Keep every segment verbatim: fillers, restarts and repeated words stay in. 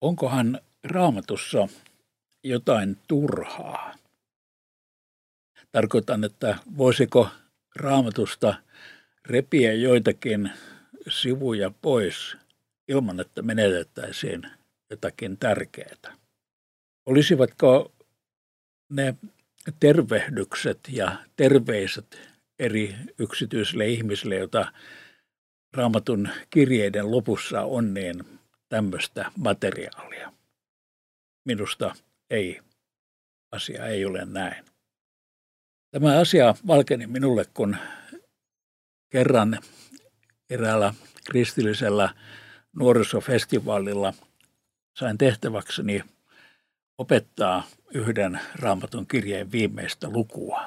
Onkohan Raamatussa jotain turhaa? Tarkoitan, että voisiko Raamatusta repiä joitakin sivuja pois ilman, että menetettäisiin jotakin tärkeää. Olisivatko ne tervehdykset ja terveiset eri yksityisille ihmisille, joita Raamatun kirjeiden lopussa on, niin tämmöistä materiaalia? Minusta ei. Asia ei ole näin. Tämä asia valkeni minulle, kun kerran eräällä kristillisellä nuorisofestivaalilla sain tehtäväkseni opettaa yhden Raamatun kirjeen viimeistä lukua.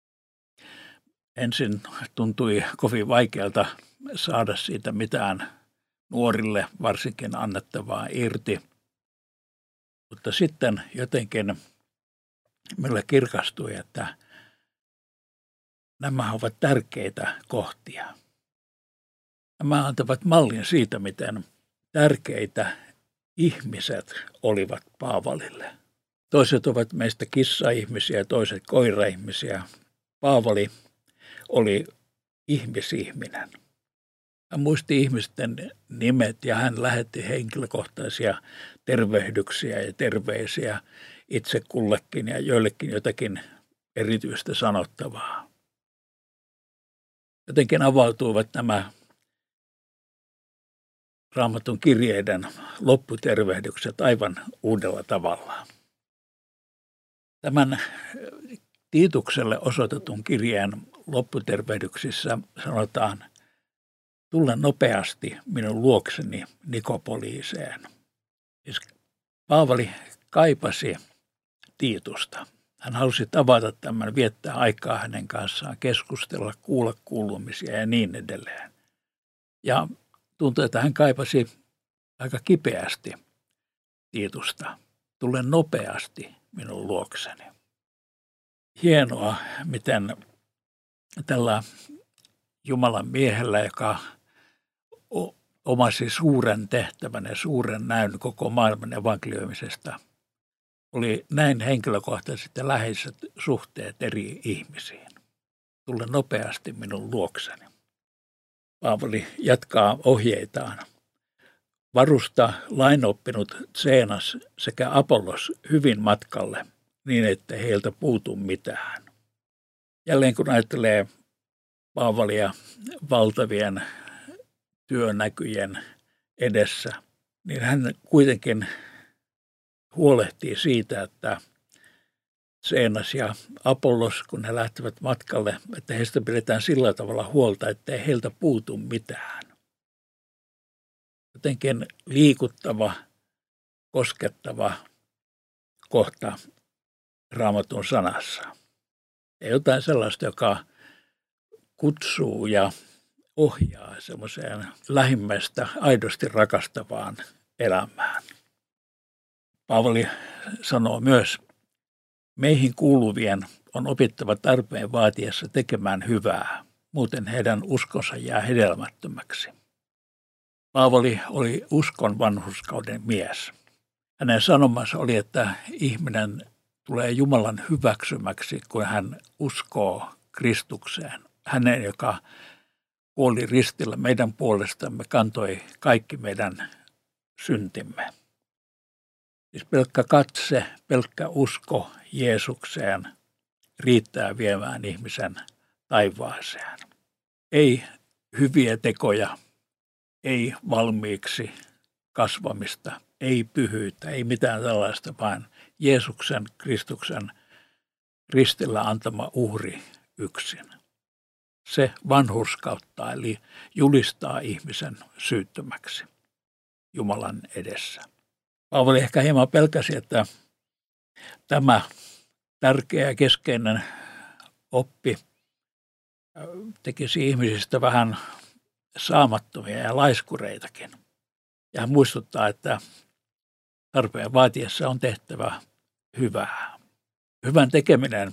Ensin tuntui kovin vaikealta saada siitä mitään nuorille varsinkin annettavaa irti, mutta sitten jotenkin meillä kirkastui, että nämä ovat tärkeitä kohtia. Nämä antavat mallin siitä, miten tärkeitä ihmiset olivat Paavalille. Toiset ovat meistä kissa-ihmisiä, toiset koira-ihmisiä. Paavali oli ihmisihminen. Hän muisti ihmisten nimet ja hän lähetti henkilökohtaisia tervehdyksiä ja terveisiä itse kullekin ja joillekin jotakin erityistä sanottavaa. Jotenkin avautuivat nämä Raamatun kirjeiden lopputervehdykset aivan uudella tavalla. Tämän Tiitukselle osoitetun kirjeen lopputervehdyksissä sanotaan: "Tule nopeasti minun luokseni Nikopoliiseen." Siis Paavali kaipasi Tiitusta. Hän halusi tavata tämän, viettää aikaa hänen kanssaan, keskustella, kuulla kuulumisia ja niin edelleen. Ja tuntui, että hän kaipasi aika kipeästi Tiitusta. Tule nopeasti minun luokseni. Hienoa, miten tällä Jumalan miehellä, joka omasi suuren tehtävän ja suuren näyn koko maailman evankelioimisesta, oli näin henkilökohtaiset ja läheiset suhteet eri ihmisiin. Tule nopeasti minun luokseni. Paavali jatkaa ohjeitaan. Varusta lainoppinut Zenas sekä Apollos hyvin matkalle, niin ettei heiltä puutu mitään. Jälleen kun ajattelee Paavalia valtavien työnäkyjen edessä, niin hän kuitenkin huolehtii siitä, että Zenas ja Apollos, kun he lähtevät matkalle, että heistä pidetään sillä tavalla huolta, ettei heiltä puutu mitään. Jotenkin liikuttava, koskettava kohta Raamatun sanassa. Ja jotain sellaista, joka kutsuu ja ohjaa semmoiseen lähimmäistä aidosti rakastavaan elämään. Paavali sanoo myös: meihin kuuluvien on opittava tarpeen vaatiessa tekemään hyvää, muuten heidän uskonsa jää hedelmättömäksi. Paavali oli uskon vanhurskauden mies. Hänen sanomansa oli, että ihminen tulee Jumalan hyväksymäksi, kun hän uskoo Kristukseen. Hänen, joka kuoli ristillä meidän puolestamme, kantoi kaikki meidän syntimme. Siis pelkkä katse, pelkkä usko Jeesukseen riittää viemään ihmisen taivaaseen. Ei hyviä tekoja, ei valmiiksi kasvamista, ei pyhyyttä, ei mitään tällaista, vaan Jeesuksen, Kristuksen ristillä antama uhri yksin. Se vanhurskauttaa, eli julistaa ihmisen syyttömäksi Jumalan edessä. Paavali ehkä hieman pelkäsi, että tämä tärkeä ja keskeinen oppi tekisi ihmisistä vähän saamattomia ja laiskureitakin. Ja hän muistuttaa, että tarpeen vaatiessa on tehtävä hyvää. Hyvän tekeminen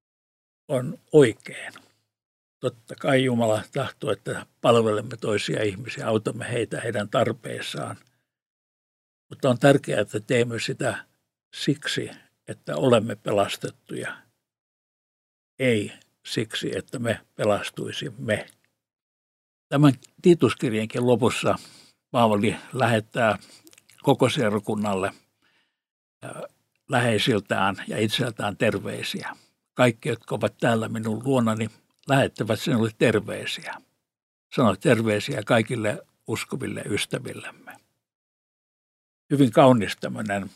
on oikein. Totta kai Jumala tahtoo, että palvelemme toisia ihmisiä, autamme heitä heidän tarpeissaan. Mutta on tärkeää, että teemme sitä siksi, että olemme pelastettuja, ei siksi, että me pelastuisimme. Tämän Tiituskirjankin lopussa Paavali lähettää koko seurakunnalle läheisiltään ja itseltään terveisiä. Kaikki, jotka ovat täällä minun luonani, lähettävät sinulle terveisiä. Sano terveisiä kaikille uskoville ystävillemme. Hyvin kaunis tämmöinen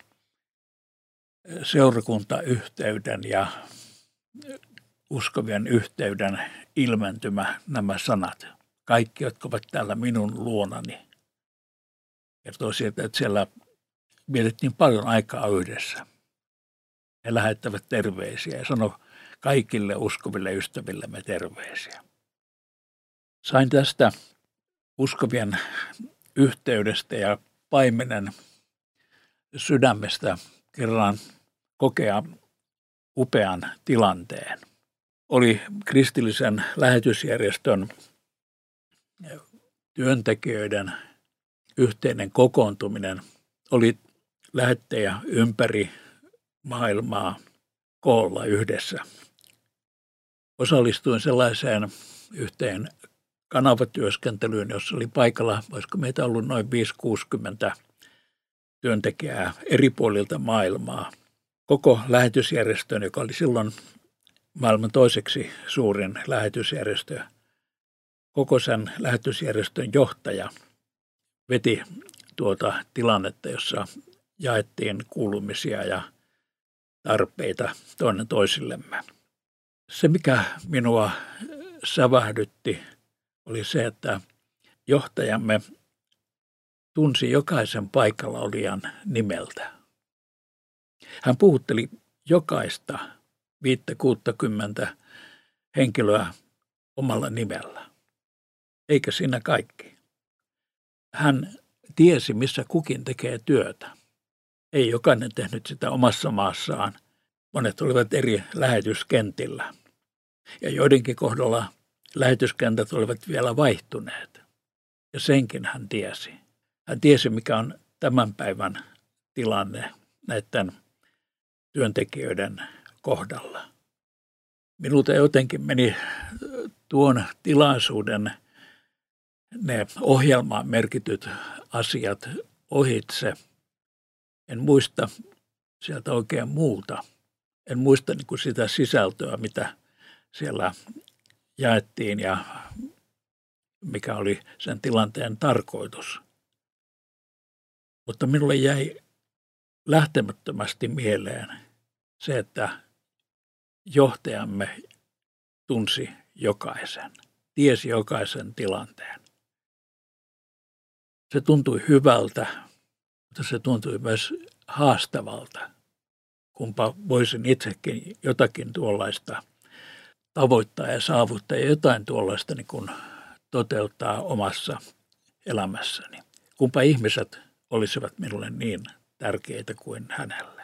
seurakuntayhteyden ja uskovien yhteyden ilmentymä nämä sanat. Kaikki, jotka ovat täällä minun luonani. Kertoo siitä, että siellä vietettiin paljon aikaa yhdessä. He lähettävät terveisiä ja sano kaikille uskoville ystävillemme terveisiä. Sain tästä uskovien yhteydestä ja paimenen sydämestä kerran kokea upean tilanteen. Oli kristillisen lähetysjärjestön työntekijöiden yhteinen kokoontuminen. Oli lähettejä ympäri maailmaa koolla yhdessä. Osallistuin sellaiseen yhteen kanavatyöskentelyyn, jossa oli paikalla, olisiko meitä ollut noin viisi kuusikymmentä työntekijää eri puolilta maailmaa. Koko lähetysjärjestön, joka oli silloin maailman toiseksi suurin lähetysjärjestö, koko sen lähetysjärjestön johtaja veti tuota tilannetta, jossa jaettiin kuulumisia ja tarpeita toinen toisillemme. Se, mikä minua sävähdytti, oli se, että johtajamme tunsi jokaisen paikalla olijan nimeltä. Hän puhutteli jokaista viittä kuuttakymmentä henkilöä omalla nimellä. Eikä siinä kaikki. Hän tiesi, missä kukin tekee työtä. Ei jokainen tehnyt sitä omassa maassaan. Monet olivat eri lähetyskentillä. Ja joidenkin kohdalla lähetyskentät olivat vielä vaihtuneet. Ja senkin hän tiesi. Hän tiesi, mikä on tämän päivän tilanne näiden työntekijöiden kohdalla. Minulta jotenkin meni tuon tilaisuuden ne ohjelmaan merkityt asiat ohitse. En muista sieltä oikein muuta. En muista niin kuin sitä sisältöä, mitä siellä jaettiin ja mikä oli sen tilanteen tarkoitus. Mutta minulle jäi lähtemättömästi mieleen se, että johtajamme tunsi jokaisen, tiesi jokaisen tilanteen. Se tuntui hyvältä, mutta se tuntui myös haastavalta, kunpa voisin itsekin jotakin tuollaista tavoittaa ja saavuttaa ja jotain tuollaista niin kuin toteuttaa omassa elämässäni. Kunpa ihmiset olisivat minulle niin tärkeitä kuin hänelle.